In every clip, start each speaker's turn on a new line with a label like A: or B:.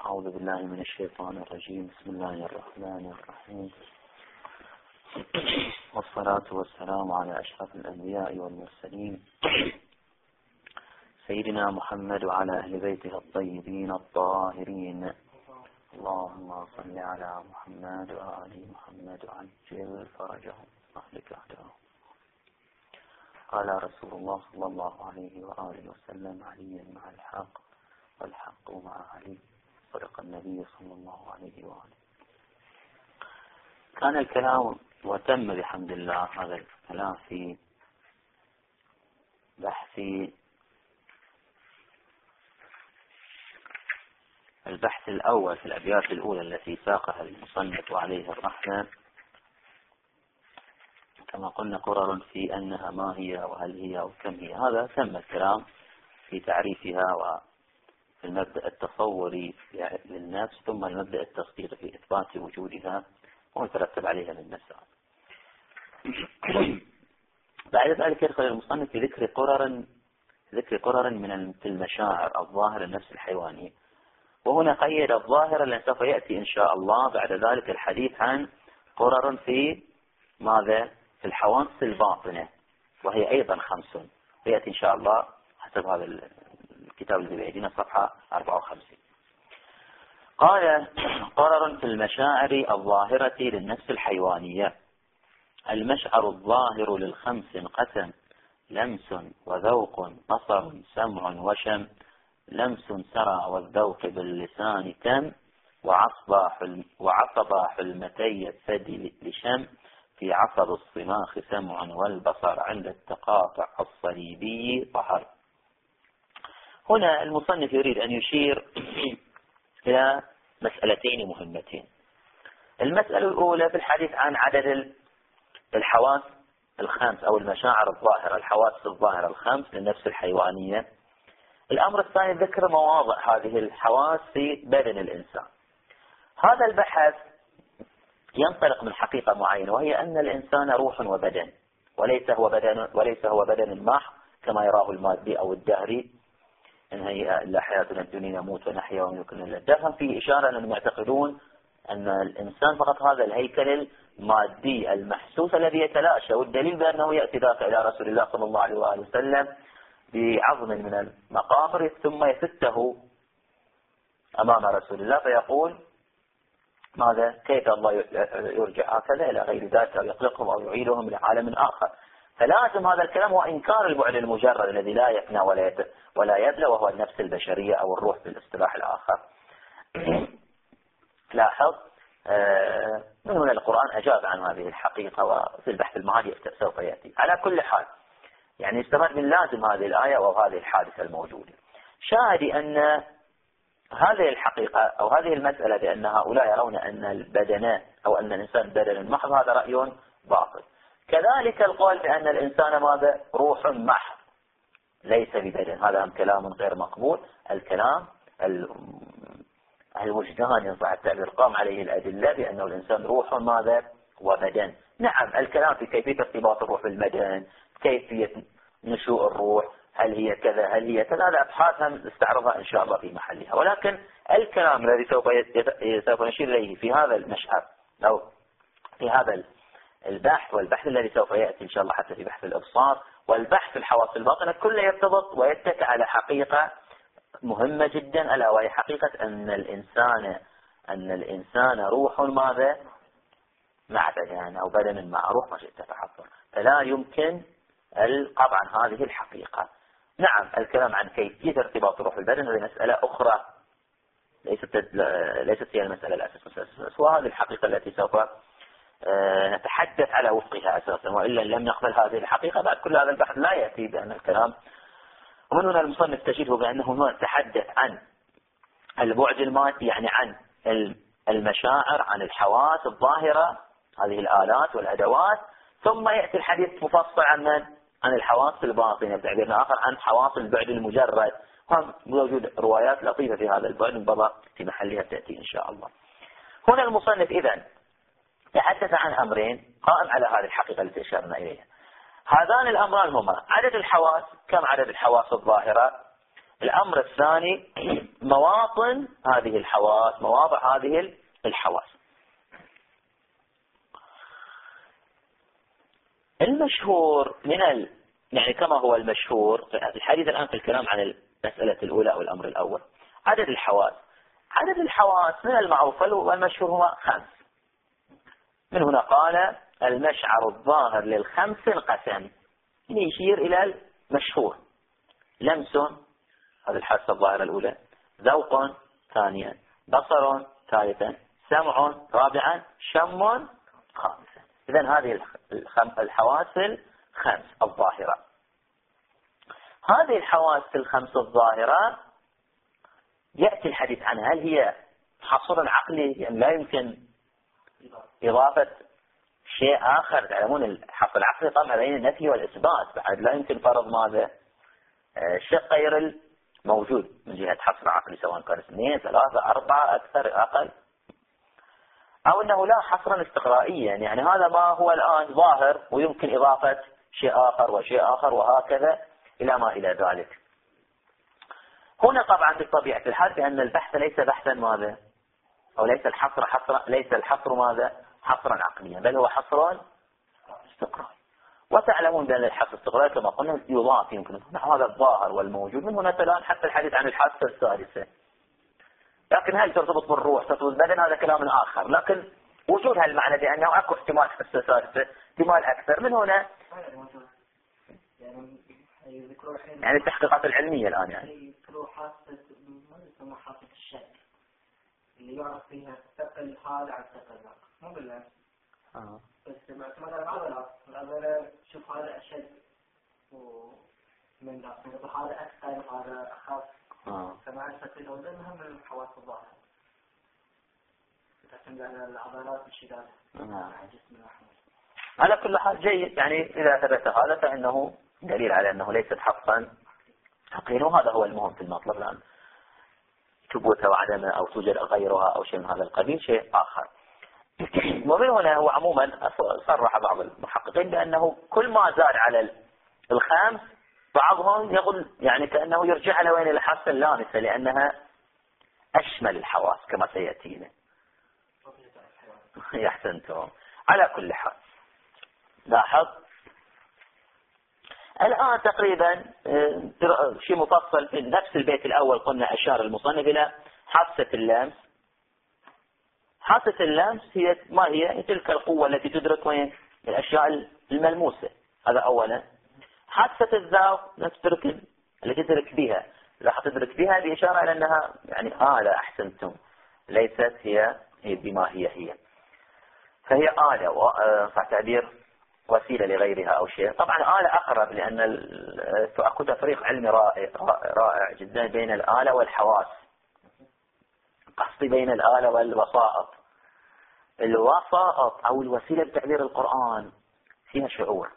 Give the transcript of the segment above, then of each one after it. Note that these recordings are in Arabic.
A: أعوذ بالله من الشيطان الرجيم. بسم الله الرحمن الرحيم، والصلاة والسلام على أشرف الأنبياء والمرسلين سيدنا محمد وعلى أهل بيته الطيبين الطاهرين. اللهم صل على محمد وآل محمد وعجل فرجهم واهلك أعداءهم. قال رسول الله صلى الله عليه وآله وسلم: علي مع الحق والحق مع علي. صدق النبي صلى الله عليه وآله. كان الكلام وتم بحمد الله هذا الكلام في البحث الأول في الأبيات الأولى التي ساقها المصنف عليه الرحمة، كما قلنا قرر في أنها ما هي وهل هي وكم هي. هذا تم الكلام في تعريفها وفي المبدأ التصوري للنفس، ثم المبدأ التصديقي في إثبات وجودها ويترتب عليها من مسائل. بعد ذلك يدخل المصنف في ذكر قرر من المشاعر الظاهرة النفس الحيوانية، وهنا قيد الظاهرة لأن سوف يأتي إن شاء الله بعد ذلك الحديث عن قرر في ماذا؟ في الحواس الباطنة، وهي أيضا 5، ويأتي إن شاء الله حسب هذا الكتاب الذي بيدينا صفحة 54. قال: قرر في المشاعر الظاهرة للنفس الحيوانية. المشعر الظاهر للخمس انقسم: لمس وذوق بصر سمع وشم. لمس سرى والذوق باللسان تم، وعصب حلمتي الثدي لشم. في عصب الصماخ سمع والبصر عند التقاطع الصليبي ظهر. هنا المصنف يريد أن يشير إلى مسألتين مهمتين. المسألة الأولى في الحديث عن عدد الحواس الخمس أو المشاعر الظاهرة، الحواس الظاهرة الخمس للنفس الحيوانية. الأمر الثاني ذكر مواضع هذه الحواس في بدن الإنسان. هذا البحث ينطلق من حقيقة معينة، وهي أن الإنسان روح وبدن، وليس هو بدن محض كما يراه المادي أو الدهري، إن هي إلا حياتنا الدنيا نموت ونحيا وما يمكن إلا الدفن. في إشارة أنهم يعتقدون أن الإنسان فقط هذا الهيكل المادي المحسوس الذي يتلاشى، والدليل بأنه يأتي ذاك إلى رسول الله صلى الله عليه وآله وسلم بعظم من المقابر ثم يفته أمام رسول الله فيقول: ماذا؟ كيف الله يرجع هكذا إلى غير ذلك، أو يطلقهم أو يعيدهم إلى عالم آخر. فلازم هذا الكلام هو إنكار البعد المجرد الذي لا يفنى ولا يبلى، وهو النفس البشرية أو الروح بالاصطلاح الآخر. لاحظ من هنا القرآن أجاب عن هذه الحقيقة، وفي البحث المعادي سوف يأتي. على كل حال يعني استفاد من لازم هذه الآية وهذه الحادثة الموجودة. شاهدي أن هذه الحقيقة أو هذه المسألة بأن هؤلاء يرون أن البدن أو أن الإنسان بدن محض، هذا رأي باطل. كذلك القول بأن الإنسان ماذا؟ روح محض ليس ببدن، هذا كلام غير مقبول. الكلام الوجدان ينصح التعبير قام عليه الأدلة بأنه الإنسان روح ماذا؟ وبدن. نعم، الكلام في كيفية ارتباط الروح بالبدن، كيفية نشوء الروح، هل هي كذا هل هي كذا، هذا أبحاثها نستعرضها إن شاء الله في محلها. ولكن الكلام الذي سوف نشير إليه في هذا المشهد أو في هذا البحث، والبحث الذي سوف يأتي إن شاء الله حتى في بحث الإبصار والبحث في الحواس الباطنة، كله يرتبط ويتكئ على حقيقة مهمة جدا، ألا وهي حقيقة أن الإنسان روح ماذا؟ مع بدن، أو بدن مع روح، ما شئت فحصر. فلا يمكن القطع عن هذه الحقيقة. نعم، الكلام عن كيفية ارتباط الروح بالبدن هذه مسألة أخرى، ليست هي المسألة الأساس، وهذه الحقيقة التي سوف نتحدث على وفقها أساسا، وإلا لم نقبل هذه الحقيقة بعد كل هذا البحث لا يأتي بأن الكلام. ومن هنا المصنف تجده بأنه يتحدث عن البعد المادي، يعني عن المشاعر، عن الحواس الظاهرة، هذه الآلات والأدوات، ثم يأتي الحديث مفصل عن الحواس الباطنة، بتعبير آخر عن حواس البعد المجرد. موجود روايات لطيفة في هذا البعد انبضى في محلها تأتي إن شاء الله. هنا المصنف إذن تحدث عن أمرين قائم على هذه الحقيقة التي أشرنا إليها. هذان الأمران هما عدد الحواس، كم عدد الحواس الظاهرة، الأمر الثاني مواطن هذه الحواس، مواضع هذه الحواس. المشهور يعني كما هو المشهور الحديث الآن في الكلام عن المسألة الأولى أو الأمر الأول، عدد الحواس. عدد الحواس من المعروف والمشهور هو 5. من هنا قال المشعر الظاهر للخمس انقسم، يعني يشير إلى المشهور. لمس، هذه الحاسة الظاهرة الأولى، ذوق ثانيا، بصر ثالثا، سمع رابعا، شم خامسا. إذن هذه الحواس الخمس الظاهرة. هذه الحواس الخمس الظاهرة يأتي الحديث عنها، هل هي حصر عقلي؟ يعني لا يمكن إضافة شيء آخر. تعلمون الحصر العقلي طبعا بين النفي والإثبات، بعد لا يمكن فرض ماذا؟ الشيء غير الموجود من جهة حصر عقلي، سواء كان 2 3 4 أكثر أقل، أو أنه لا حصرا استقرائيا، يعني هذا ما هو الآن ظاهر ويمكن إضافة شيء آخر وشيء آخر وهكذا إلى ما إلى ذلك. هنا طبعا بطبيعة الحال بأن البحث ليس بحثا ماذا؟ أو ليس الحصر ماذا؟ حصرا عقليا، بل هو حصر استقرائي. وتعلمون بأن الحصر الاستقرائي كما قلنا يضاف، يمكن هذا الظاهر والموجود. من هنا الآن حتى الحديث عن الحاسة الثالثة، لكن هل ترتبط بالروح ترتبط بالبدن هذا كلام آخر، لكن وجود هالمعنى بأنه أكو احتمال حاسة ثالثة، احتمال أكثر. من هنا يعني التحقيقات العلمية الآن يعني
B: يذكروا حاسة ما حاسة الشك اللي يعرف فيها ثقل هذا عن ثقل ذاك، مو بالله. بس معتمد على العضلات شوف هذا أشد ومن ذاك، هذا أثقل وهذا أخف. فمعرفة الأوزان مهم من الحواس الظاهرة، تعتمد على العضلات الشداد على جسم الأحمر.
A: على كل حال جيد، يعني إذا ثبت هذا فإنه دليل على أنه ليست حقا حقيقيا، وهذا هو المهم في المطلب الآن. ثبوتها وعدمها أو توجد غيرها أو شيء من هذا القبيل شيء آخر. ومن هنا هو عموما صرح بعض المحققين بأنه كل ما زاد على الخامس بعضهم يقول يعني كأنه يرجع على وين الحاسة اللامسة، لأنها أشمل الحواس كما سيأتينا. يحسنتم. على كل حال لاحظ الآن تقريبا شيء مفصل في نفس البيت الأول. قلنا أشار المصنف إلى حاسة اللمس. حاسة اللمس هي ما هي تلك القوة التي تدرك وين الأشياء الملموسة، هذا أولا. حاسة الذوق نفس التي تدرك بها، راح تدرك بها بإشارة إلى أنها يعني لا أحسنتم، ليست هي بما هي فهي آلة صح تعبير وسيلة لغيرها أو شيء. طبعا آلة أقرب، لأن أكو تفريق علمي رائع جدا بين الآلة والحواس. قصدي بين الآلة والوسائط. الوسائط أو الوسيلة بتعبير القرآن فيها شعور،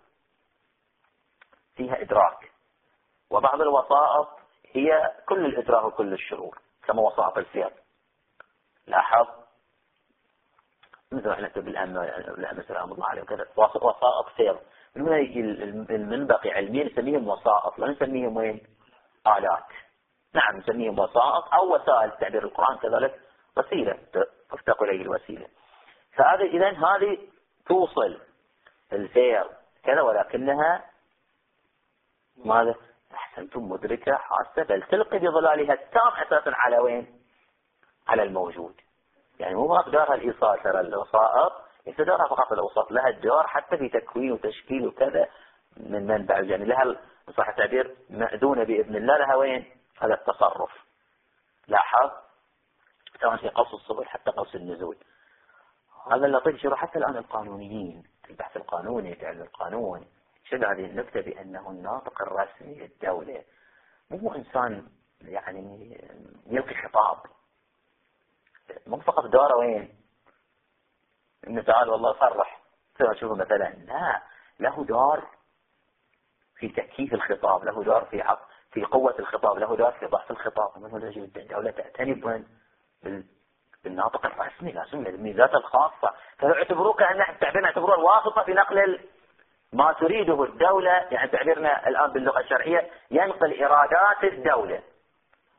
A: فيها إدراك، وبعض الوسائط هي كل الإدراك وكل الشعور، كما وسائط السير. لاحظ مثل ما احنا نكتب بالأمة سلام الله عليه وكذا وسائط سير. من هنا المنبقي علميا نسميهم وسائط، لا نسميهم وين آلات. نعم نسميهم وسائط أو وسائل تعبير القرآن كذلك وسيلة تفتق إليه الوسيلة. فهذا إذن هذه توصل السير كذا، ولكنها ماذا؟ أحسنتم مدركة حاسة، بل تلقي بظلالها التام أساسا على وين؟ على الموجود. يعني مو مقدارها الإيصال، ترى الوسائط ليس دورها فقط الأوساط، لها الدور حتى في تكوين وتشكيل وكذا من منبع، يعني لها صح التعبير مأذونة بإذن الله، لها وين؟ هذا التصرف. لاحظ سواء في قوس الصبر حتى قوس النزول. هذا اللطيف شروع حتى الآن القانونيين، البحث القانوني في علم القانون شد هذه النكتة بأنه الناطق الرسمي للدولة مو إنسان يعني يلقي خطاب، مو فقط دوره وين إنه تعال والله صرح تشوفه مثلا، لا، له دور في تكييف الخطاب، له دور في قوة الخطاب، له دور في ضعف الخطاب. من هنا يجب الدولة تعتني بالناطق الرسمي، لازم الميزات الخاصة. فيعتبروه كأن تعبيرنا اعتبروه الواسطة في نقل ما تريده الدولة، يعني تعبيرنا الآن باللغة الشرعية ينقل إرادات الدولة.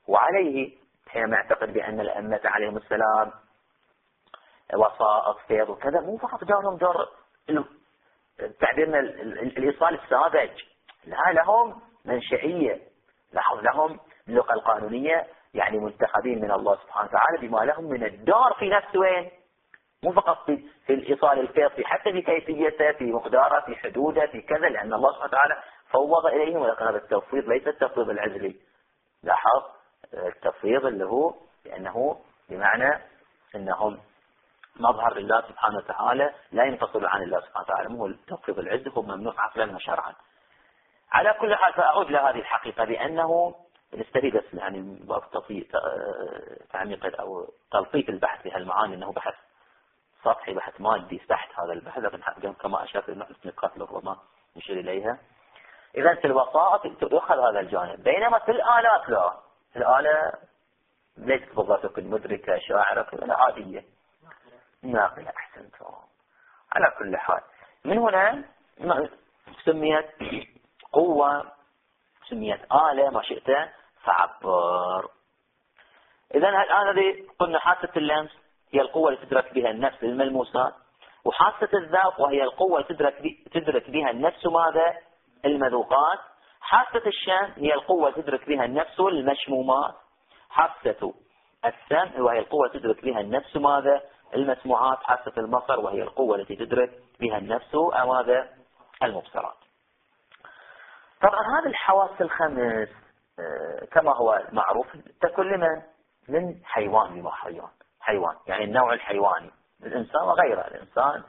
A: وعليه حينما يعتقد بأن الأئمة عليهم السلام وسائط فيض وكذا، مو فقط دورهم دور تعبيرنا الإيصال الساذج، لا، لهم منشئية، لهم اللغة القانونية، يعني منتخبين من الله سبحانه وتعالى بما لهم من الدور في نفس وين، مو فقط في الإيصال الفيض، حتى في كيفيته، في مقداره، في حدوده، في كذا، لأن الله سبحانه وتعالى فوض إليهم. ولكن هذا التفويض ليس التفويض العزلي، لاحظ التفويض اللي هو لأنه بمعنى أنهم مظهر لله سبحانه وتعالى، لا ينفصل عن الله سبحانه وتعالى، مو التفويض العزلي، هو ممنوع عقلا وشرعا. على كل حال، فأعود لهذه الحقيقة بأنه نستفيد بس يعني تعميق أو تلطيف البحث بهالمعاني، أنه بحث سطحي، بحث مادي تحت هذا البحث، لكن كما أشرت نقاط ربما نشير إليها. إذا في الوسائط يؤخذ هذا الجانب، بينما في الآلات لا، الآلة ليست بالضبط تكون مدركة شاعرة، ولا عادية ناقلة. أحسنت. على كل حال، من هنا سميت قوة، سميت آلة، ما شئت فعبر. إذا الآن هذه قلنا حاسة اللمس هي القوة اللي تدرك بها النفس الملموسات، وحاسة الذوق وهي القوة اللي تدرك بها النفس ماذا؟ المذوقات. حاسة الشم هي القوة اللي تدرك بها النفس المشمومات. حاسة السمع وهي القوة اللي تدرك بها النفس ماذا؟ المسموعات. حاسة البصر وهي القوة التي تدرك بها النفس ماذا؟ المبصرات. طبعا هذه الحواس الخمس كما هو معروف تكون لمن؟ من حيوان بما حيوان، يعني النوع الحيواني، الإنسان وغيره. الإنسان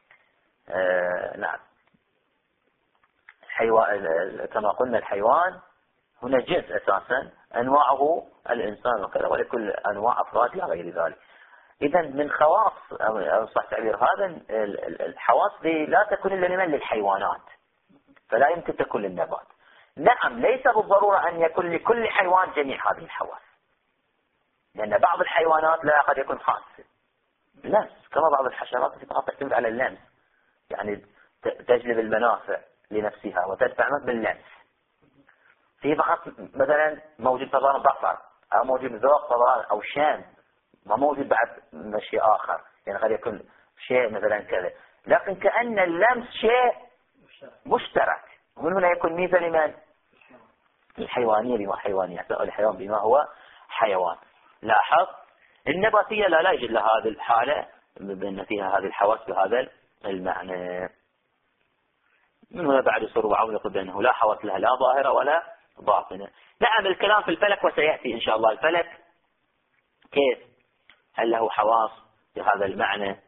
A: نعم كما قلنا الحيوان هنا جنس أساسا، أنواعه الإنسان وكذا، ولكل أنواع أفراد لا غير ذلك. إذا من خواص أو صح تعبير هذا الحواس دي لا تكون إلا لمن؟ للحيوانات، فلا يمكن تكون للنبات. نعم ليس بالضرورة أن يكون لكل حيوان جميع هذه الحواس، لأن بعض الحيوانات لا قد يكون حاسة لمس، كما بعض الحشرات التي تعتمد على اللمس، يعني تجلب المنافع لنفسها وتدفع باللمس. في بعض مثلا موجود فضان بصر، أو موجود ذوق فضان أو شام، ما موجود بعد شيء آخر، يعني قد يكون شيء مثلا كذا، لكن كأن اللمس شيء مشترك، ومن هنا يكون ميزة لمن؟ الحيوانية بما حيوانية، الحيوان بما هو حيوان. لاحظ النباتية لا يوجد لها هذه الحالة بأن فيها هذه الحواس بهذا المعنى. من هنا بعد يصر وعون يقول بأنه لا حواس لها لا ظاهرة ولا باطنة. نعم الكلام في الفلك وسيأتي إن شاء الله. الفلك كيف؟ هل له حواس بهذا المعنى؟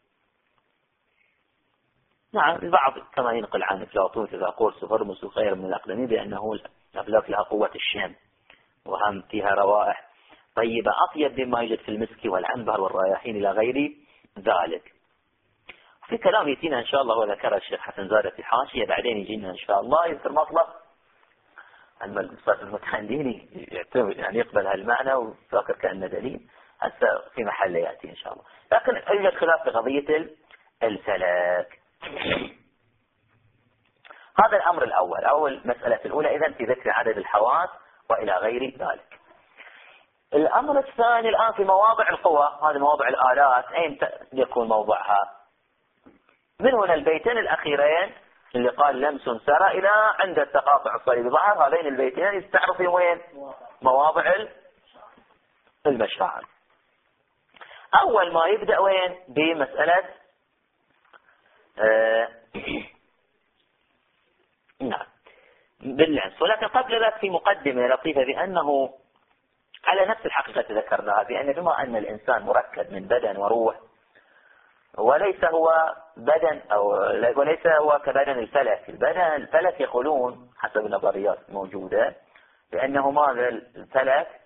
A: نعم البعض كما ينقل عن أفلاطون فيثاغورس وهرمس وغيره من الأقدمين بأنه الأفلاك لها قوة الشم، وهم فيها روائح طيبة أطيب مما يوجد في المسك والعنبر والرياحين إلى غير ذلك. في كلام يأتينا إن شاء الله وذكر الشيخ حسن زادة في حاشية، بعدين يجينا إن شاء الله يذكر مطلب عن المتعلمين يعني يقبل هالمعنى وفاكر كأنه دليل، هسه في محل يأتي إن شاء الله. لكن يوجد خلاف في قضية الفلك. هذا الأمر الأول، أول مسألة الأولى إذن في ذكر عدد الحواس وإلى غير ذلك. الأمر الثاني الآن في مواضع القوى، هذه مواضع الآلات، أين يكون موضعها؟ من هنا البيتين الأخيرين اللي قال لمس سرى إلى عند التقاطع الصليبي ظهر، هذين البيتين يستعرض وين؟ مواضع المشاعر. أول ما يبدأ وين؟ بمسألة نعم باللمس. ولكن قبل ذلك في مقدمة لطيفة بأنه على نفس الحقيقة ذكرناها، بأن بما أن الإنسان مركب من بدن وروح، وليس هو بدن وليس هو كبدن الفلك. الفلك يقولون حسب النظريات الموجودة بأنه ماذا؟ الفلك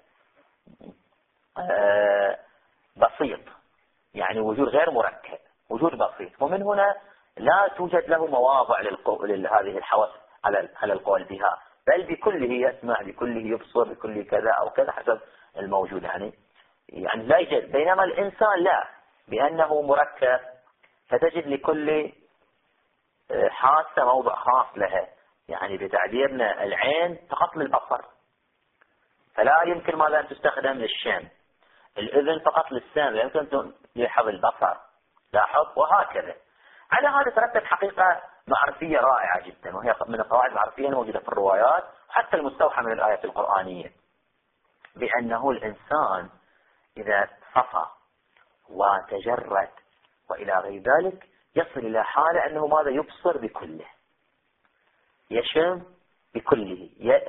A: بسيط، يعني وجود غير مركب، وجود بسيط، ومن هنا لا توجد له مواضع لهذه الحواس على القول بها، بل بكله يسمع، بكله يبصر، بكله كذا أو كذا حسب الموجود، يعني لا يوجد. بينما الإنسان لا، بأنه مركب، فتجد لكل حاسة موضع خاص لها، يعني بتعبيرنا العين فقط للبصر، فلا يمكن ماذا أن تستخدم للشم. الأذن فقط للسمع، لا يمكن لحظ البصر، لاحظ. وهكذا. على هذا ترتب حقيقة معرفية رائعة جدا، وهي من القواعد المعرفية الموجودة في الروايات وحتى المستوحى من الآيات القرآنية، بأنه الإنسان إذا صفى وتجرد وإلى غير ذلك يصل إلى حالة أنه ماذا يبصر بكله، يشم بكله،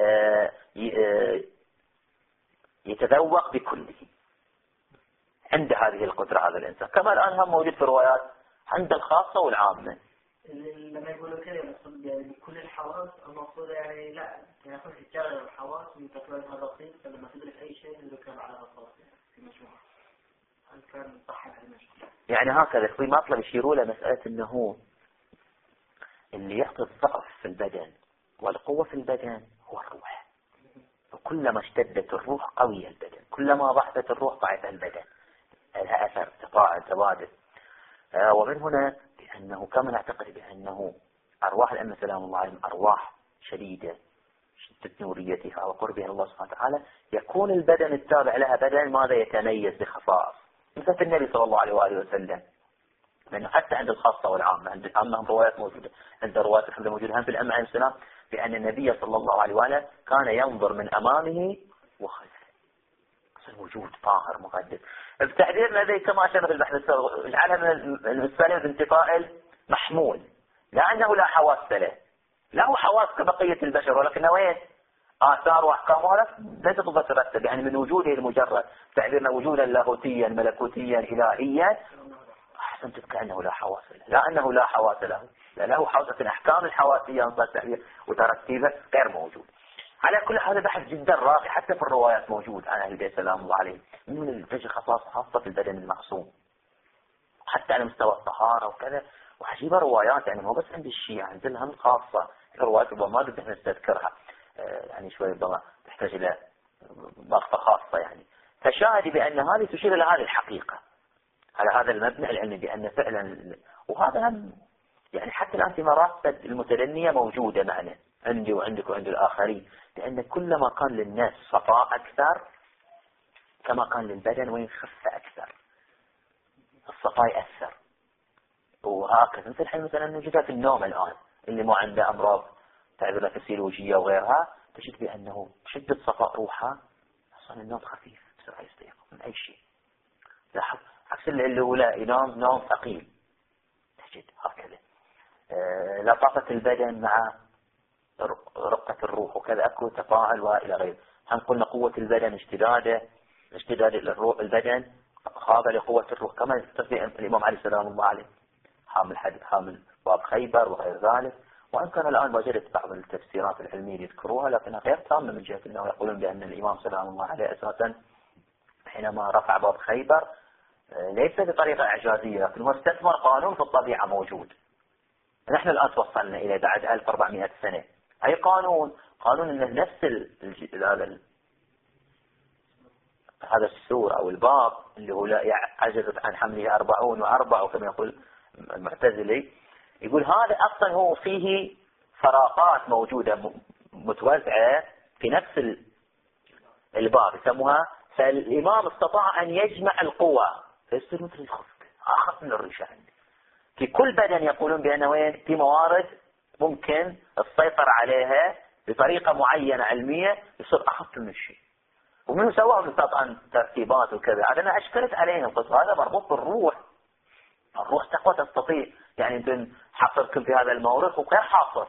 A: يتذوق بكله. عند هذه القدرة هذا الإنسان، كما الآن هم موجود في الروايات عند الخاصة والعامة.
B: لما يقولوا كذا يقصد يعني بكل الحواس، المقصود يعني لا يكون في جانب الحواس من تكوين هذا الرصيد، فلما تدرك أي شيء تذكر على الرصاص في مجموعة. هل كان صح المجموعة؟
A: يعني هكذا في مطلب يشيروا له مسألة أنه اللي يعطي الضعف في البدن والقوة في البدن هو الروح. وكلما اشتدت الروح قوي البدن، كلما ضعفت الروح ضعف البدن، لها أثر تبادل. ومن هنا بأنه كما نعتقد بأنه أرواح الأئمة سلام الله عليهم أرواح شديدة، شدة نوريتها وقربها الله سبحانه وتعالى، يكون البدن التابع لها بدن ماذا يتميز بخصائص، مثل النبي صلى الله عليه وآله وسلم. لأنه حتى عند الخاصة والعامة، عند العامة هم روايات موجودة، عند روايات الحمد موجودة هم في الأئمة عليهم السلام، بأن النبي صلى الله عليه وآله كان ينظر من أمامه وخلفه، وجود طاهر مقدس. بتعبيرنا ذي كما أشرنا في البحث السابق، العالم السالم بانتقاء محمول، لأنه لا حواس له، له حواس كبقية البشر، ولكنه وين آثار وأحكامه لا تترتب يعني من وجوده المجرد. تعبيرنا وجودا لاهوتيا ملكوتيا إلهيا، أحسن تذكر أنه لا حواس له، لا أنه لا حواس له، لا له حواس. الأحكام الحواسية وترتيبها غير موجود. على كل هذا بحث جدا راقي، حتى في الروايات موجود عن أهل البيت سلام الله عليهم من الفجر خصائص خاصة في البدن المعصوم، حتى على مستوى الطهارة وكذا. وعجيبة روايات يعني مو بس عند الشيعة، عندهم الخاصة روايات ما بدنا نستذكرها يعني شوي ربما تحتاج إلى ضغطة خاصة يعني. فشاهد بأن هذه تشير إلى هذه الحقيقة على هذا المبنى العلمي، بأن فعلا، وهذا هم يعني حتى الآن في مراتب المتدنية موجودة معنا عندي وعندك وعند الآخرين، لأن كلما كان للناس صفاء أكثر كما كان للبدن وين خف أكثر، الصفاء يأثر. وهكذا مثل الحين مثلا نجدها في النوم الآن، اللي ما عنده أمراض تعبيرها فسيولوجية وغيرها، تجد بأنه شدة صفاء روحها أصلا النوم خفيف بسرعة يستيقظ من أي شيء. لاحظ عكس اللي هو لا ينام نوم ثقيل، تجد هكذا لطافة البدن مع رقة الروح وكذا أكو تفاعل وإلى غيره. هم قلنا قوة البدن اشتداد البدن خاضع لقوة الروح، كما يستطيع الإمام علي سلام الله عليه حامل باب خيبر وغير ذلك. وإن كان الآن وجدت بعض التفسيرات العلمية يذكروها لكنها غير تامة، من جهة أنه يقولون بأن الإمام سلام الله عليه أساسا حينما رفع باب خيبر ليس بطريقة إعجازية، لكن هو استثمر قانون في الطبيعة موجود. نحن الآن توصلنا إلى بعد 1400 سنة أي قانون أن نفس هذا السور أو الباب اللي هو لا عجزت عن حمله 40 و4 وكما يقول المعتزلي، يقول هذا أصلا هو فيه فراغات موجودة متوزعة في نفس الباب يسموها، فالإمام استطاع أن يجمع القوى فيصير مثل الخفق أخف من الريشة عندي. في كل بدن يقولون بأنه وين في موارد ممكن السيطرة عليها بطريقة معينة علمية يصير أخف من الشيء. ومنه سواهم طبعا ترتيبات وكذا، أنا أشكلت عليهم قلت هذا مربوط بالروح، الروح تقوى تستطيع يعني أن حصركم في هذا المورد وغير حاصر،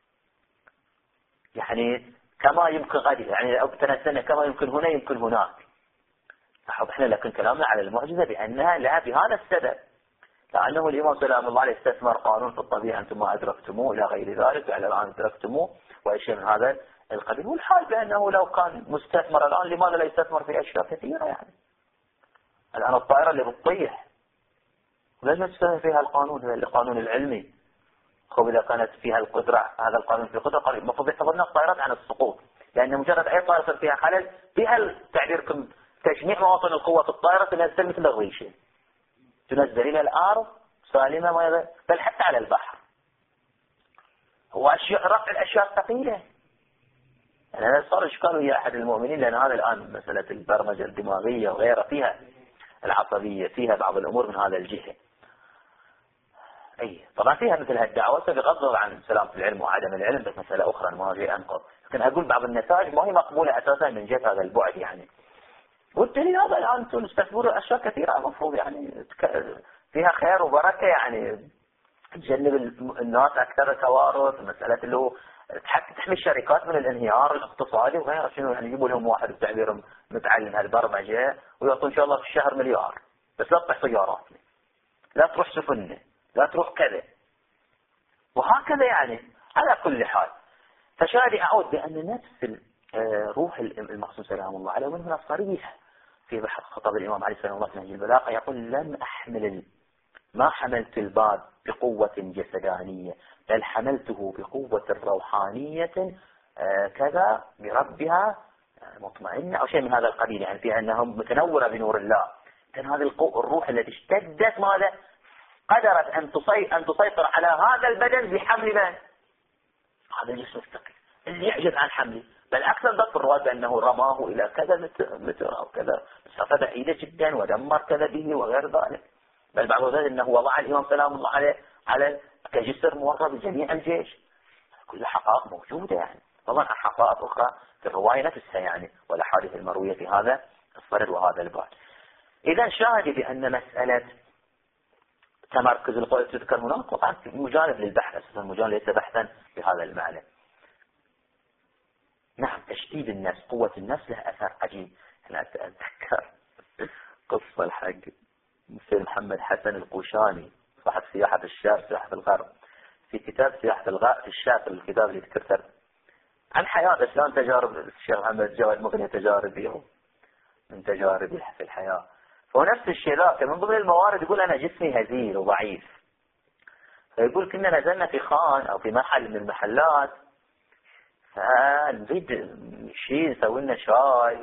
A: يعني كما يمكن غد يعني أو سنة كما يمكن هنا يمكن هناك. احنا لكن كلامنا على المعجزة بأنها لها بهذا السبب، لأنه الإمام سلام الله عليه استثمر قانون في الطبيعة أنتم ما أدركتموه إلى غير ذلك، وعلى الآن أدركتموه وأشياء من هذا القبيل. والحال بأنه لو كان مستثمر الآن لماذا لا يستثمر في أشياء كثيرة يعني. الآن الطائرة اللي بتطيح لازم تستثمر فيها القانون، هذا القانون العلمي. خب إذا كانت فيها القدرة، هذا القانون في قدرة قريب المفروض يحفظنا الطائرات عن السقوط، لأن مجرد أي طائرة فيها خلل فيها تعبيركم تجميع مواطن القوة في الطائرة تنزل مثل الريشة، تنزل إلى الأرض سالمة، بل حتى على البحر. هو رفع الأشياء الثقيلة يعني أنا صار إشكال ويا أحد المؤمنين، لأن هذا الآن مسألة البرمجة الدماغية وغيرها فيها العصبية، فيها بعض الأمور من هذا الجهة. أي طبعا فيها مثل هالدعوة بغض عن سلامة العلم وعدم العلم، بس مسألة أخرى ما جاي أنقض، لكن أقول بعض النتائج ما هي مقبولة أساسا من جهة هذا البعد يعني. والدليل هذا الآن أنتم تستثمروا أشياء كثيرة المفروض يعني فيها خير وبركة، يعني تجنب الناس أكثر توارث، مسألة اللي هو تحمي الشركات من الانهيار الاقتصادي وغيره. شنو يعني يجيبوا لهم واحد بتعبيرهم متعلم هالبرمجة ويعطون إن شاء الله في الشهر مليار، بس لا تطيح سيارات، لا تروح سفن، لا تروح كذا وهكذا يعني. على كل حال فشاهدي أعود بأن نفس روح المعصوم سلام الله عليه، ومن هنا صريح في بحث خطاب الإمام عليه السلام الله في نهج البلاغة، يقول ما حملت الباب بقوة جسدانية، بل حملته بقوة روحانية كذا بربها مطمئنة أو شيء من هذا القبيل، يعني في أنها متنورة بنور الله. كان هذه الروح التي اشتدت ماذا قدرت أن تسيطر على هذا البدن بحمل من؟ هذا الجسم الثقيل اللي يعجز عن حمله، بل أكثر ضبط الرواية بأنه رماه إلى كذا متر أو كذا مسافة بعيدة جدا ودمر كذا به وغير ذلك. بل بعض ذلك أنه وضع الإمام سلام الله على كجسر مورد لجميع الجيش. كل حقائق موجودة يعني، طبعا حقائق أخرى في الرواية نفسها يعني، والأحاديث المروية في هذا الصدد وهذا البعد. إذا شاهد بأن مسألة تمركز القوة تذكر هناك طبعا مجانب للبحث، أساسا مجانب ليس بحثا بهذا المعنى. نعم تشديد النفس، قوة النفس له أثر عجيب. أنا أتذكر قصة الحق مثل محمد حسن القوشاني صاحب سياحة الشرق سياحة الغرب، في كتاب سياحة الشرق، الكتاب اللي ذكرته عن حياة إسلام تجارب الشيخ محمد جواد مغني تجاربه من تجاربه في الحياة. ونفس الشيء ذاك من ضمن الموارد يقول أنا جسمي هزيل وضعيف، فيقول كنا نزلنا في خان أو في محل من المحلات، فنريد شيء نسوي لنا شاي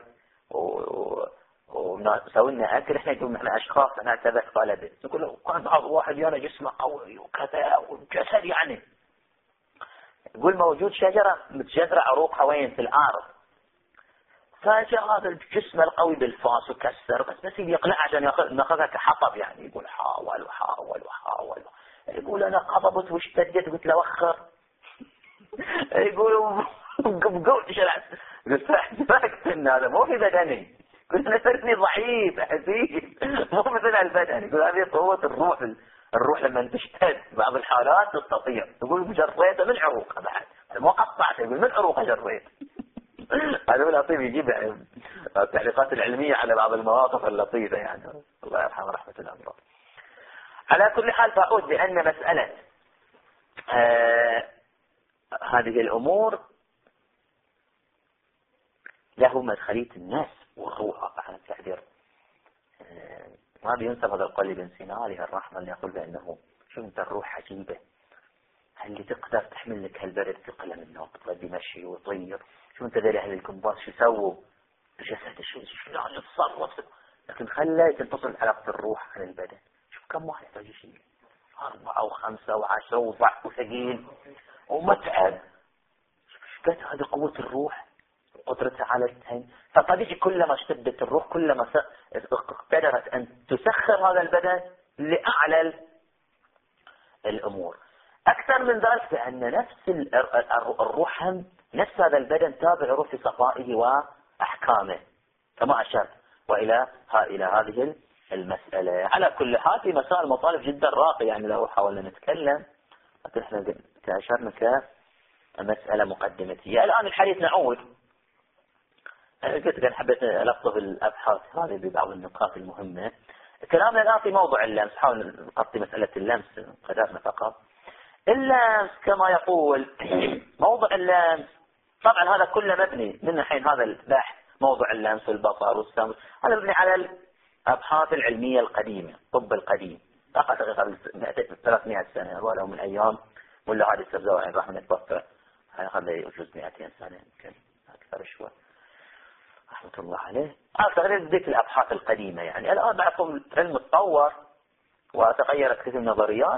A: ونسوي لنا أكل. إحنا يقول إحنا أشخاص أنا 7 طلبة، يقول له كان بعض واحد يانا جسمه قوي وكذا والجسد يعني، يقول موجود شجرة متجذرة عروقها وين في الأرض، فجاء هذا الجسم القوي بالفاس وكسر، بس يقلع عشان ناخذها كحطب يعني. يقول حاول وحاول وحاول، يقول أنا قبضت واشتدت قلت له وخر، يقولوا قبقوت شلعت، قلت فاكت ان هذا مو في بدني، قلت انا صرتني ضعيف حزين مو مثل البدن. يقول هذه قوة الروح لما تشتد بعض الحالات تستطيع. يقول جريته من عروقه بعد مو قطعته، يقول من عروقه جريت. هذا هو لطيف يجيب التعليقات العلمية على بعض المواقف اللطيفة يعني، الله يرحمه رحمة الأمراض. على كل حال فأعود بأن مسألة هذه الأمور له مدخلية الناس والروح على التعبير. ما بينسب هذا القول لابن سينا عليه الرحمة اللي يقول بأنه شو انت الروح عجيبة اللي تقدر تحمل لك هالبرد ثقلا منه تودي مشي وطير. شو انت ذي أهل الكمباس شو سووا بجسد شو يعني تصرف، لكن خلى تنفصل علاقة الروح عن البدن. شوف كم واحد يحتاج شيء 4 و5 و10 وضعف وثقيل ومتعب. شوف هذه قوة الروح قدرتها على التهين. فطبيعي كلما اشتدت الروح كلما قدرت أن تسخر هذا البدن لأعلى الأمور. أكثر من ذلك بأن نفس الروح هم نفس هذا البدن تابع روح في صفائه وأحكامه كما أشرت وإلى هذه المسألة. على كل حال في مسائل مطالب جدا راقية يعني لو حاولنا نتكلم، لكن احنا أشرنا كمسألة مقدمتية. الآن الحديث نعود. قلت كان حبيت ألطف الأبحاث هذه ببعض النقاط المهمة. كلامنا الآن في موضوع اللمس، حاول نغطي مسألة اللمس قدرنا فقط. اللمس كما يقول موضوع اللمس طبعا هذا كله مبني من حين هذا البحث موضوع اللمس والبصر والسمع، هذا مبني على الأبحاث العلمية القديمة، الطب القديم فقط قبل 300 سنة ولو من أيام ولا هذه السبزوعي رحمة الله هذا يجوز 200 سنة يمكن أكثر شوي رحمة الله عليه. أكثر ذيك الأبحاث القديمة يعني. الآن بعضهم علم تطور وتغيرت كثير من النظريات،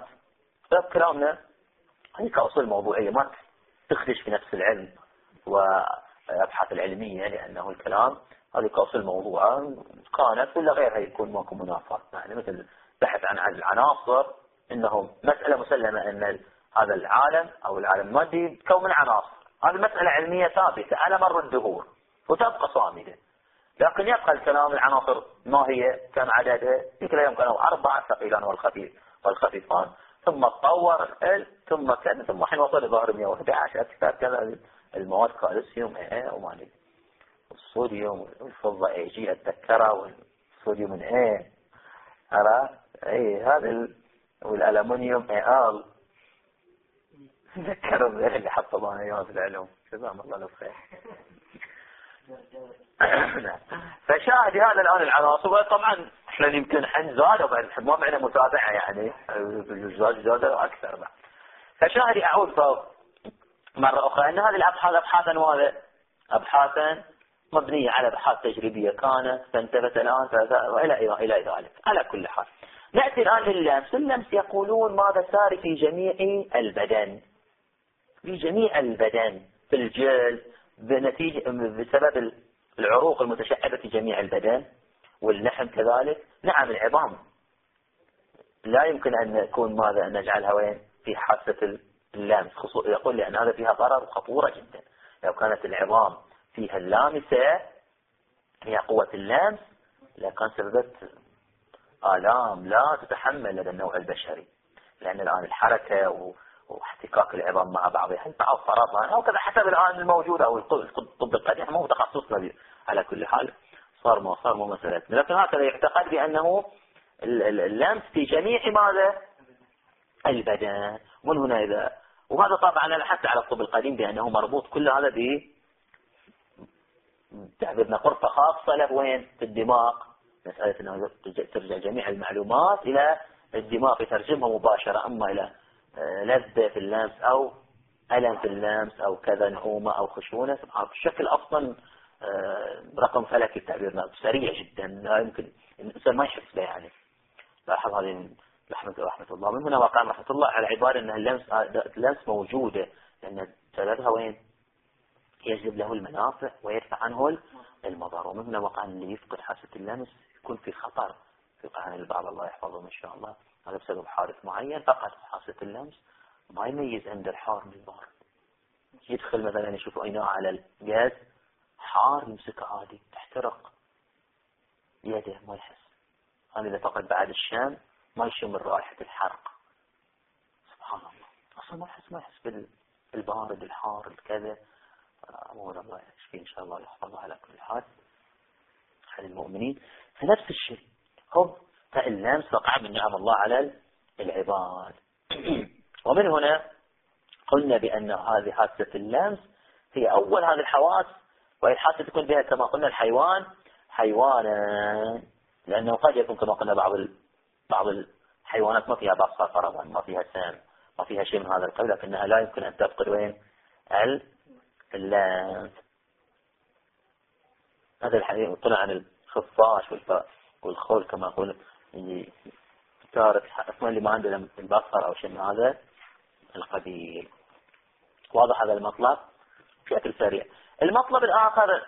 A: كلامنا هي كأصول موضوعية ما تخدش في نفس العلم الأبحاث العلمية، لأنه الكلام هذه كأصل الموضوع كانت ولا غيرها يكون ماكو منافاة. يعني مثل بحث عن العناصر، إنه مسألة مسلمة أن هذا العالم أو العالم المادي يتكون من عناصر، هذه مسألة علمية ثابتة على مر الدهور وتبقى صامدة. لكن يبقى الكلام العناصر ما هي، كم عددها، في كل يوم كانوا 4 ثقيلان والخفيفان، ثم تطور ثم كذا، ثم حين وصل لظهر 111 أكثر كذا المواد كالسيوم وما ادري الصوديوم والفضة AG أتذكرها، والصوديوم أرى هذا والألمنيوم AL تذكروا اللي حفظونا اياه في العلوم، جزاهم الله الخير. فشاهد هذا الآن العناصر، طبعا احنا يمكن حين زادوا بعد، ما معنا متابعة يعني زادوا أكثر بعد. فشاهد أعود مرة أخرى أن هذه الأبحاث أبحاثا مبنية على أبحاث تجريبية كانت، فانتبت الآن إلى ذلك. على كل حال نأتي الآن لللمس. اللمس يقولون ماذا صار في جميع البدن، في جميع البدن، في الجلد، بسبب العروق المتشعبة في جميع البدن، واللحم كذلك. نعم العظام لا يمكن أن يكون ماذا أن نجعلها وين في حاسة اللمس، يقول لأن هذا فيها ضرر وخطورة جدا. لو كانت العظام فيها اللامسة هي قوة اللمس لكان سببت آلام لا تتحمل لدى النوع البشري، لأن الآن الحركة واحتكاك العظام مع بعضها البعض فرضا أو كذا حسب الآن الموجود أو الطب القديم، مو تخصصنا على كل حال، صار مو مسألتنا. لكن هكذا يعتقد بأنه اللمس في جميع ماذا البدن. ومن هنا وهذا طبعا حتى على الطب القديم بأنه مربوط كل هذا تعبيرنا غرفة خاصة له وين في الدماغ، مسألة أنه ترجع جميع المعلومات إلى الدماغ يترجمها مباشرة، أما إلى لذة في اللمس أو ألم في اللمس أو كذا نعومة أو خشونة بشكل أصلا رقم فلكي تعبيرنا سريع جدا، لا يمكن الإنسان ما يحس به. يعني لاحظ هذه رحمة الله. من هنا وقع رحمة الله على عبارة أن اللمس موجودة، لأن سببها وين يجلب له المنافع ويدفع عنه المضار. ومن هنا وقع اللي يفقد حاسة اللمس يكون في خطر، في قرن البعض الله يحفظهم إن شاء الله، هذا بسبب حادث معين فقد حاسة اللمس، ما يميز عند الحار من البارد. يدخل مثلا يشوف إناء على الغاز حار يمسك عادي تحترق يده ما يحس. هذا إذا فقد بعد الشام ما يشم رائحة الحرق، سبحان الله أصلا ما يحس بالبارد الحار الكذا. أمور الله يشفي إن شاء الله يحفظه على كل حال حال المؤمنين. فنفس الشيء فاللمس وقع من نعم الله على العباد. ومن هنا قلنا بأن هذه حاسة اللمس هي أول هذه الحواس، وهي الحاسة تكون بها كما قلنا الحيوان حيوانا، لأنه قد يكون كما قلنا بعض الحيوانات ما فيها بصر فرضا، ما فيها سام، ما فيها شيء من هذا القبيل، لكنها لا يمكن أن تفقد وين اللمس. هذا الحقيقة طلع عن الخفاش والخول كما أقول تارك اسمه اللي ما عنده البصر أو شيء من هذا القبيل. واضح هذا المطلب بشكل سريع. المطلب الآخر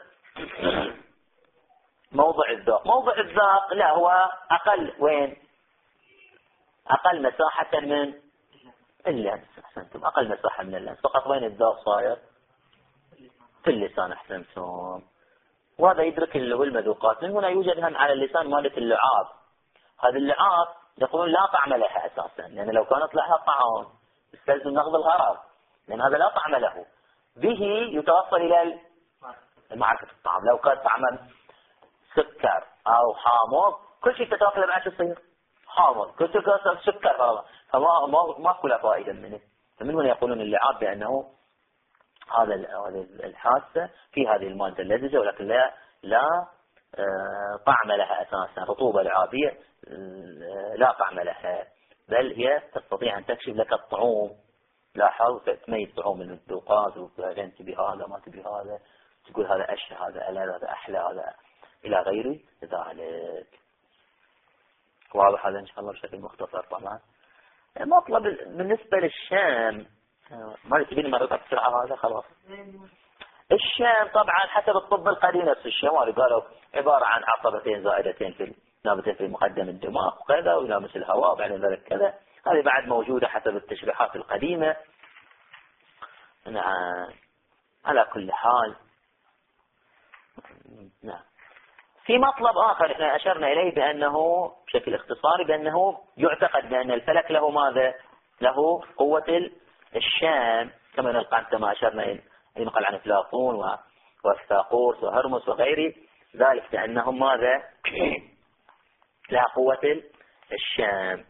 A: موضع الذوق. موضع الذوق لا هو أقل وين أقل مساحة من اللمس. أحسنتم، أقل مساحة من اللمس فقط. وين الذوق صاير في اللسان. أحسنتم. وهذا يدرك المذوقات. من هنا يوجد هم على اللسان مادة اللعاب. هذه اللعاب يقولون لا طعم لها أساسا، لأن لو كانت لها طعم يستلزم نقض الغرض، لأن هذا لا طعم له. به يتوصل إلى معرفة الطعم. لو كان طعما سكر أو حامض كل شيء تتوصل معه يصير حامض، كل شيء سكر، فما كل فائدة منه. فمن هنا يقولون اللعاب بأنه هذا الحاسة في هذه المادة اللذيذة، ولكن لا طعم لها أساسا. رطوبة لعابية لا طعم لها، بل هي تستطيع أن تكشف لك الطعوم. لاحظ تميز طعوم المذوقات وتقول أنت بهذا ما تبي هذا، تقول هذا أشهى هذا ألذ هذا أحلى هذا إلى غير ذلك. واضح هذا إن شاء الله بشكل مختصر. طبعا المطلب بالنسبة للشام ما تبين مرة بسرعة هذا خلاص. الشام طبعا حسب الطب القديم نفس الشام، قالوا عبارة عن عصبتين زائدتين في نابتين في مقدم الدماغ وكذا، ويلامس الهواء وبعد ذلك كذا. هذه بعد موجودة حسب التشريحات القديمة. نعم. على كل حال نعم. في مطلب آخر احنا أشرنا إليه بأنه بشكل اختصاري بأنه يعتقد بأن الفلك له ماذا؟ له قوة الشام، كما نلقى كما أشرنا ينقل عن أفلاطون وفيثاغورس وهرمس وغيره ذلك بأنهم ماذا؟ لها قوة الشام.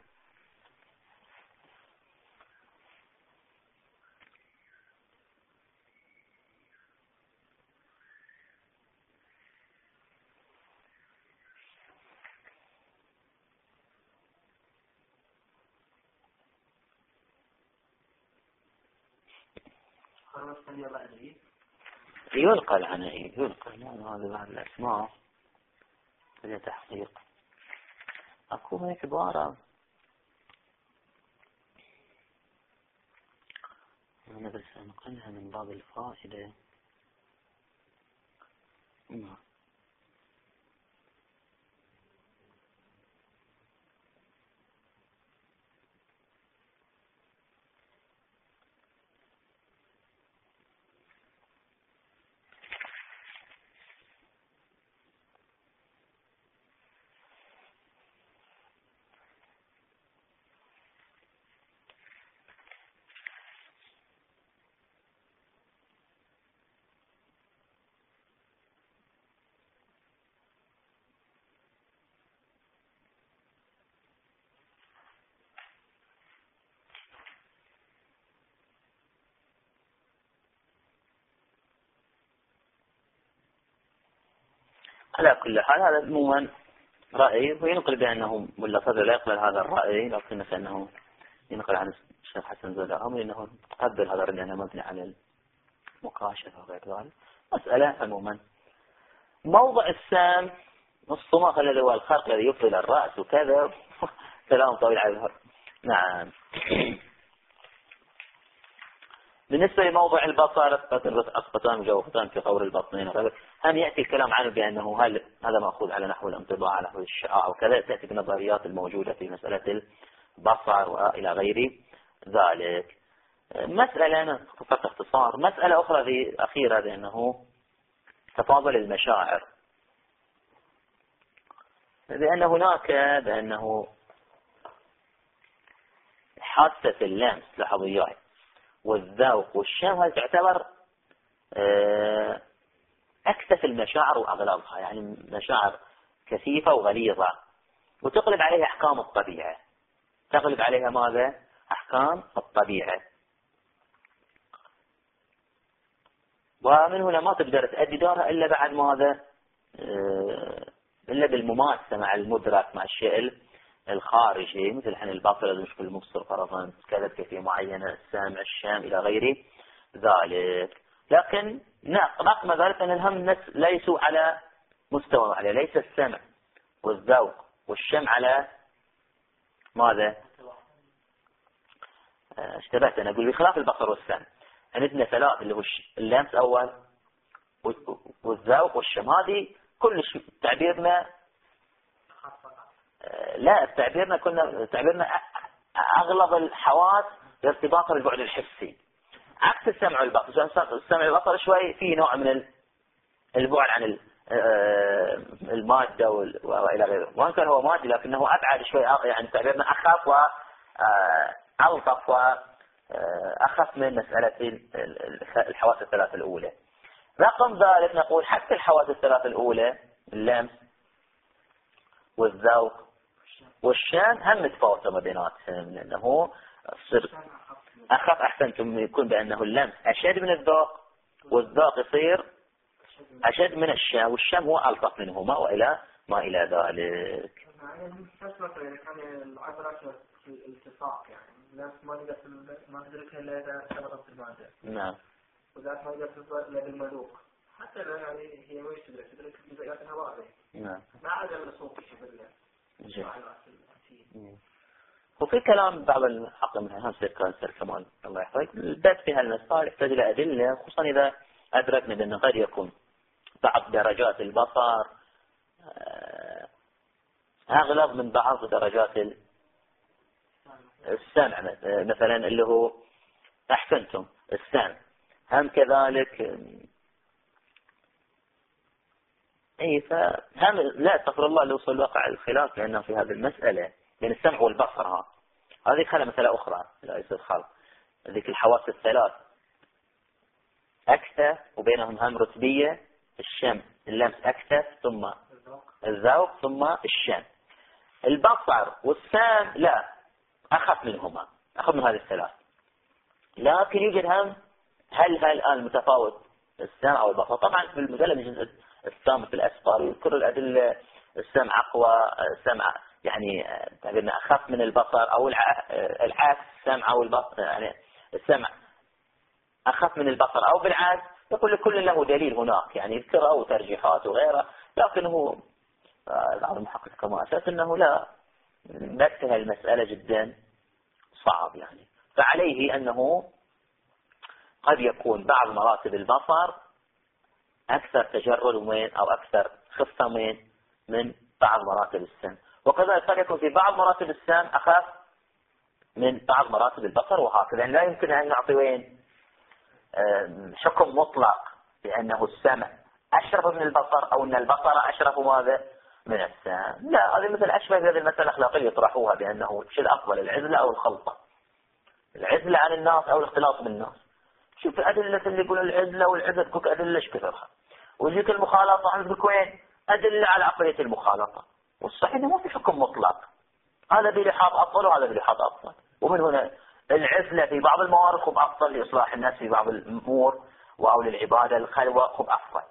A: ينقل عنه، ينقل هذا بعض الأسماء هذا تحقيق أكو هيك عبارة أنا بس أنقلها من باب الفائدة. على كل حال هذا عموما رأي، وينقل بأنه ملا صدر لا يقبل هذا الرأي، لكن أنه ينقل عن الشيخ حسن زوداهم لأنه قبل هذا الرأي لأنه مبني على المكاشفة وغير ذلك. مسألة عموما موضع السام الصماخ الذي هو الخرق الذي يفضل الرأس وكذا كلام طويل على الهر. نعم. بالنسبة لموضع البصر أسقطان وجوفتان في قور البطنين وغيره، هم يأتي الكلام عنه بأنه هذا مأخوذ على نحو الانطباع على نحو الشعاع وكذا، تأتي بالنظريات الموجودة في مسألة البصر وإلى غير ذلك. مسألة فقط اختصار. مسألة أخرى أخيرة بأنه تفاضل المشاعر، بأن هناك بأنه حاسة اللمس لحظيات والذوق والشم هذه تعتبر أكثف المشاعر وأغلبها، يعني مشاعر كثيفة وغليظة، وتقلب عليها أحكام الطبيعة. تقلب عليها ماذا؟ أحكام الطبيعة. ومن هنا ما تقدر تأدي دورها إلا بعد ماذا؟ إلا بالممارسة مع المدرك مع الشيء الخارجي، مثل حين البصر لازم يشوف المبصر فرضا كذا كيفية معينة، السامع الشام إلى غير ذلك. لكن رغم ذلك أن الهم ليسوا على مستوى عليه، ليس السمع والذوق والشم على ماذا؟ اشتبهت أنا أقول بخلاف البصر والسمع عندنا ثلاث اللي هو اللمس أول والذوق والشم، هذه كل شيء تعبيرنا لا تعبيرنا أغلب الحواس ارتباطها بالبعد الحسي، عكس السمع والبصر. السمع والبصر شوي في نوع من البعد عن المادة وإلى غيره، وإن كان هو مادي لكنه أبعد شوي، يعني تعبيرنا أخف وألطف وأخف من مسألة الحواس الثلاثة الأولى. رقم ذلك نقول حتى الحواس الثلاثة الأولى اللمس والذوق والشم هم متفاوتة ما بيناتهم، لأنه أخف. أحسنتم يكون بأنه اللمس أشد من الذوق والذوق يصير أشد من الشم، والشم هو ألطف منهما وإلى ما إلى ذلك.
B: يعني كان العبرة في الالتصاق، يعني الناس ما تدركها إلا إذا ارتبطت بالمادة.
A: نعم.
B: وذات ما يرتبط إلا بالمذوق، حتى يعني هي ما تدرك جزئيات الهواء.
A: نعم.
B: ما عدا الرسوق بالله.
A: وفي كلام بعض الحق منها هم سير كمال الله يحفظك، البحث في هالمسائل يحتاج إلى أدلة، خصوصا إذا أدركنا بأن قد يكون بعض درجات البصر أغلب من بعض درجات السمع، مثلا اللي هو أحسنتم السمع، هم كذلك فهم لا استغفر الله اللي وصل واقع الخلاف لأنه في هذه المسألة بين السمع والبصر. هذه خلى مسألة أخرى لا يصير خلط. ذيك الحواس الثلاث أكثر وبينهم هم رتبية، الشم اللمس أكثر ثم الذوق ثم الشم. البصر والسمع لا أخف منهما، أخف من هذه الثلاث، لكن يوجد هم هل الآن متفاوت السمع أو البصر. طبعا في المسألة من الثامن في الأسفار يذكر الأدلة السمع أقوى، السمع يعني تعبيرنا أخف من البصر، أو العكس السمع أو البصر يعني السمع أخف من البصر أو بالعكس. يقول لكل له دليل هناك يعني يذكره وترجيحات وغيره، لكنه بعض المحقق كما أساس أنه لا نكتها المسألة جدا صعب يعني. فعليه أنه قد يكون بعض مراتب البصر أكثر تجرد وين أو أكثر خفة من بعض مراتب السمع، وكذلك قد يكون في بعض مراتب السمع أخف من بعض مراتب البصر، وهكذا. لا يمكن أن نعطي وين حكم مطلق بأنه السمع أشرف من البصر أو أن البصر أشرف ماذا من السمع. لا، هذه مثل أشبه بهذه المسألة الأخلاقية يطرحوها بأنه شيء الأفضل العزلة أو الخلطة، العزلة عن الناس أو الاختلاط بالناس. شوف الأدلة اللي يقول العزلة والعزلة تكون أدلة ايش كثرها، ويجيك المخالطة عندك وين أدلة على عقلية المخالطة. والصحيح ما في حكم مطلق، هذا بلحاظ أفضل وهذا بلحاظ أفضل. ومن هنا العزلة في بعض الموارد خب أفضل لإصلاح الناس في بعض الأمور، أو للعبادة الخلوة خب أفضل.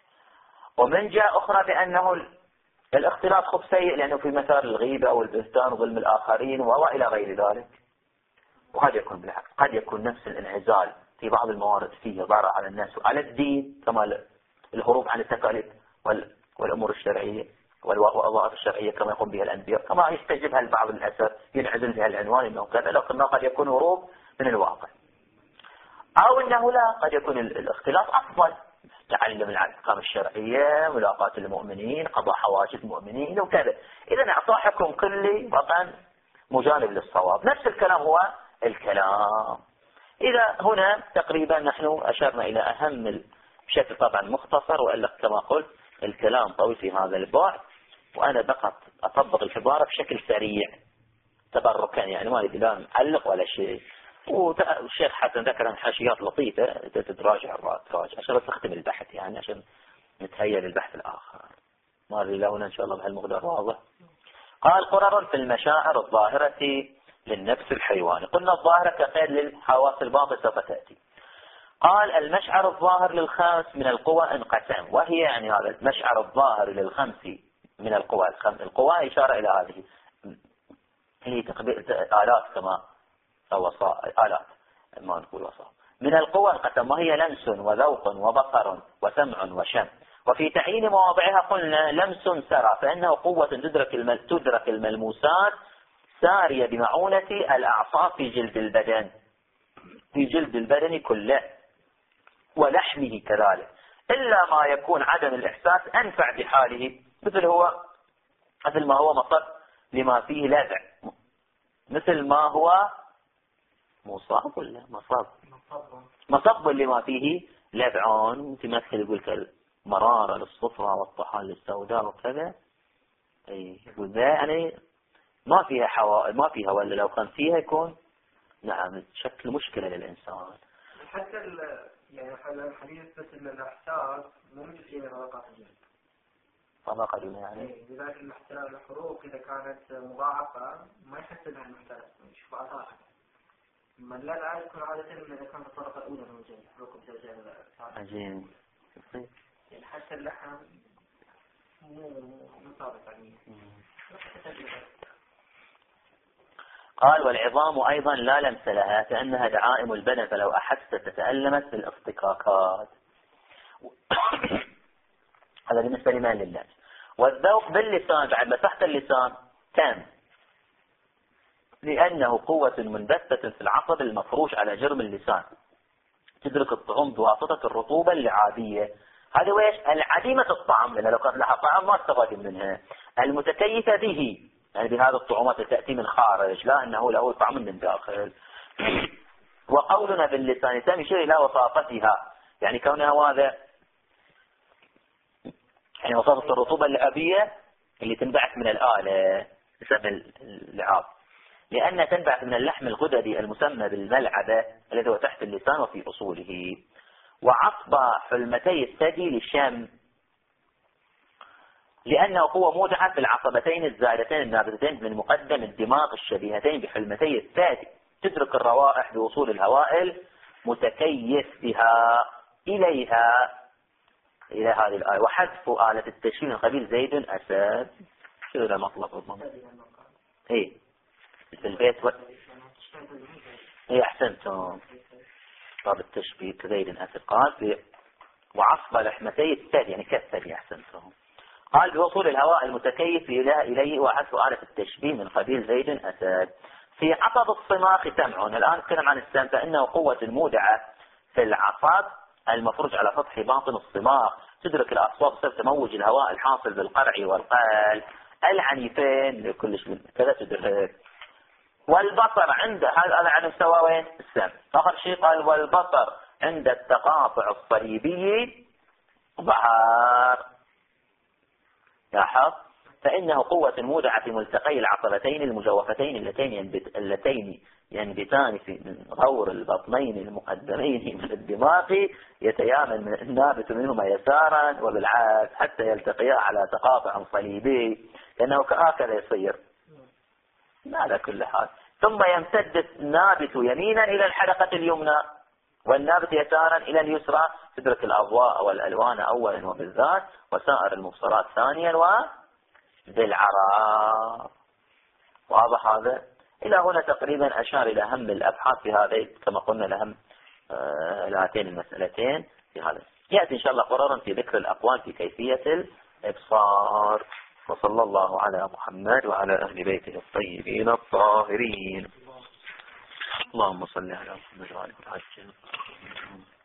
A: ومن جاء أخرى بأنه الاختلاط خب سيء لأنه في مثار الغيبة والبهتان وظلم الآخرين وإلى غير ذلك. وقد يكون بالعكس، قد يكون نفس الانعزال في بعض الموارد فيه ضرر على الناس وعلى الدين، كما الهروب عن التكاليف والأمور الشرعية والوظائف الشرعية كما يقوم بها الأنبياء، كما يستجبها البعض للأسف ينعزل بها العنوان أنه كذا، لكنه قد يكون هروب من الواقع. أو أنه لا، قد يكون الاختلاط أفضل، تعلم الأحكام الشرعية، ملاقاة المؤمنين، قضاء حوائج المؤمنين وكذا. إذا أعطى حكم كلي طبعا مجانب للصواب. نفس الكلام هو الكلام. إذا هنا تقريبا نحن أشرنا إلى أهم بشكل طبعا مختصر، وإلا كما قلت الكلام طويل في هذا البعد، وأنا بقى أطبق العبارة بشكل سريع تبركا يعني ما أريد لا نعلق ولا شيء. والشيخ حسن ذكر حاشيات لطيفة تراجع عشان تختم البحث يعني عشان نتهيأ للبحث الآخر. ما أريد هنا إن شاء الله بهالمقدار واضح. قال قرر في المشاعر الظاهرة للنفس الحيواني. قلنا الظاهرة كقيد للحواس الباطنة سوف تأتي. قال المشعر الظاهر للخمس من القوى انقسم، وهي يعني هذا المشعر الظاهر للخمس من القوى، القوى إشارة إلى هذه هي آلات كما أو آلات ما نقول وصف من القوى انقسم، وهي لمس وذوق وبصر وسمع وشم. وفي تعيين مواضعها قلنا لمس سرى، فإنه قوة تدرك الملموسات سارية بمعونة الأعصاب في جلد البدن كله ولحمه كذلك، إلا ما يكون عدم الإحساس أنفع بحاله، مثل ما هو مصب لما فيه لذع، مثل ما هو مصاب ولا مصب لما فيه لذعان، تمثل يقول المرارة للصفرة والطحال للسوداء وكذا. يقول ذا يعني ما فيها ولا لو كان فيها يكون نعم شكل مشكلة للإنسان.
B: حتى يعني الحديث بس ان الاحساس مو موجود فيه طبقات الجلد.
A: طبقة يعني.
B: لذلك الحروق اذا كانت مضاعفة ما يحس بها المحتاج يشوف اثارها. اما لا يكون عادة اذا كانت الطبقة الاولى من الجلد حروق الجلد
A: عجيب.
B: يعني حتى اللحم مو ثابت يعني.
A: قال والعظام أيضا لا لمس لها كأنها دعائم البدن، فلو أحست تتألمت في الاصطكاكات. هذا بالنسبة لمن للمس. والذوق باللسان بعد مسحت اللسان تام، لأنه قوة منبثة في العصب المفروش على جرم اللسان، تدرك الطعوم بواسطة الرطوبة اللعابية. هذا ويش العديمة الطعم، لأن لو كانت لها طعم ما استفاد منها. المتكيفة به يعني بهذه الطعومات تأتي من خارج، لا أنه له طعم من داخل. وقولنا باللسان تام يشير إلى وصافتها، يعني كونها هذا يعني وصافة الرطوبة اللعابية اللي تنبعث من الآلة بسبب اللعاب، لأنها تنبعث من اللحم الغددي المسمى بالملعبة الذي هو تحت اللسان وفي أصوله. وعصب حلمتي الثدي للشم، لأنه قوة مودعة في العصبتين الزائدتين النابتتين من مقدم الدماغ الشبيهتين بحلمتي الثدي، تدرك الروائح بوصول الهوائل، متكيف بها إليها إلى هذه الآية. وحذف آلة التشبيه من قبيل زيد أسد، شو ذا مطلب الضمن؟ إيه في البيت إيه أحسنتم. باب التشبيه كزيد أسد. قال وعصب لحمتي الثدي يعني كالثدي، أحسنتم. قال بوصول الهواء المتكيف إليه وحذف آلة التشبيه من قبيل زيد أسد. في عصب الصماخ سمع، الآن نتكلم عن السمع، فإنه قوة مودعة في العصب المفروج على سطح باطن الصماغ، تدرك الأصوات بسبب تموج الهواء الحاصل بالقرع والقال العنيفين لكل شيء كذا تدرك. والبصر عند هذا على مستوى وين؟ السمع. آخر شيء قال والبصر عند التقاطع الصليبي ظهر. لاحظ فإنه قوة مودعة في ملتقي العصبتين المجوفتين اللتين ينبتان من غور البطنين المقدمين من الدماغ، يتيامن النابت منهما يسارا وبالعكس حتى يلتقيا على تقاطع صليبي، لأنه هكذا يصير على كل حال. ثم يمتد النابت يمينا إلى الحلقة اليمنى والنابت يسارا إلى اليسرى، تدرك الأضواء والألوان أولا وبالذات وسائر المبصرات ثانيا وبالعراء. واضح هذا؟ إلى هنا تقريبا أشار إلى أهم الأبحاث في هذه كما قلنا لهم هاتين المسألتين في هذا. يأتي إن شاء الله قرارا في ذكر الأقوال في كيفية الإبصار. وصلى الله على محمد وعلى أهل بيته الطيبين الطاهرين. اللهم صل على محمد وعلى آله وصحبه.